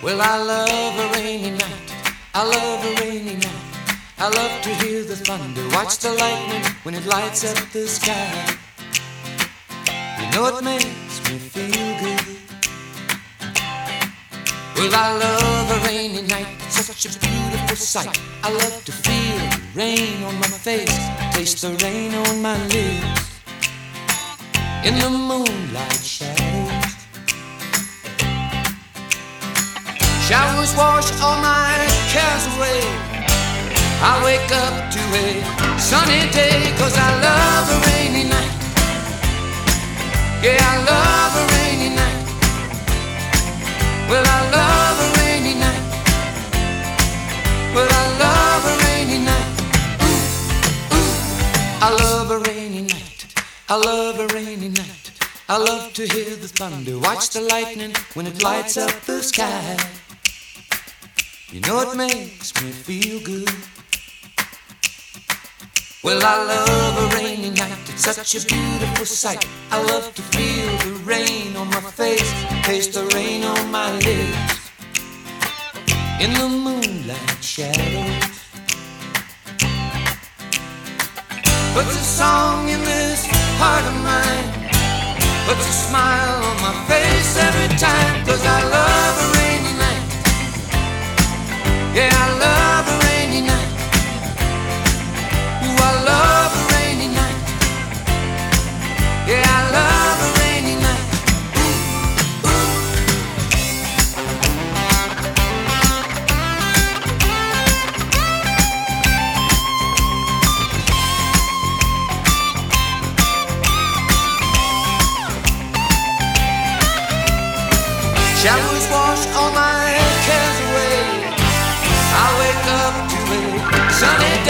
Well, I love a rainy night. I love a rainy night. I love to hear the thunder, watch the lightning when it lights up the sky. You know it makes me feel good. Well, I love a rainy night, such a beautiful sight. I love to feel the rain on my face, taste the rain on my lips. In the moonlight shadows, showers wash all my cares away. I wake up to a sunny day, 'cause I love a rainy night. Yeah, I love a rainy night. Well, I love a rainy night. Well, I love a rainy night. Ooh, ooh. I love a rainy night. I love a rainy night. I love to hear the thunder, watch the lightning when it lights up the sky. You know it makes me feel good. Well, I love a rainy night, it's such a beautiful sight. I love to feel the rain on my face, taste the rain on my lips. In the moonlight shadows, puts a song in this heart of mine, puts a smile on my face every time, 'cause I love a rainy night. Yeah, I love a rainy night. Ooh, I love a rainy night. Yeah, I love a rainy night. Ooh, ooh. Showers wash all my cares away. I wake up to a sunny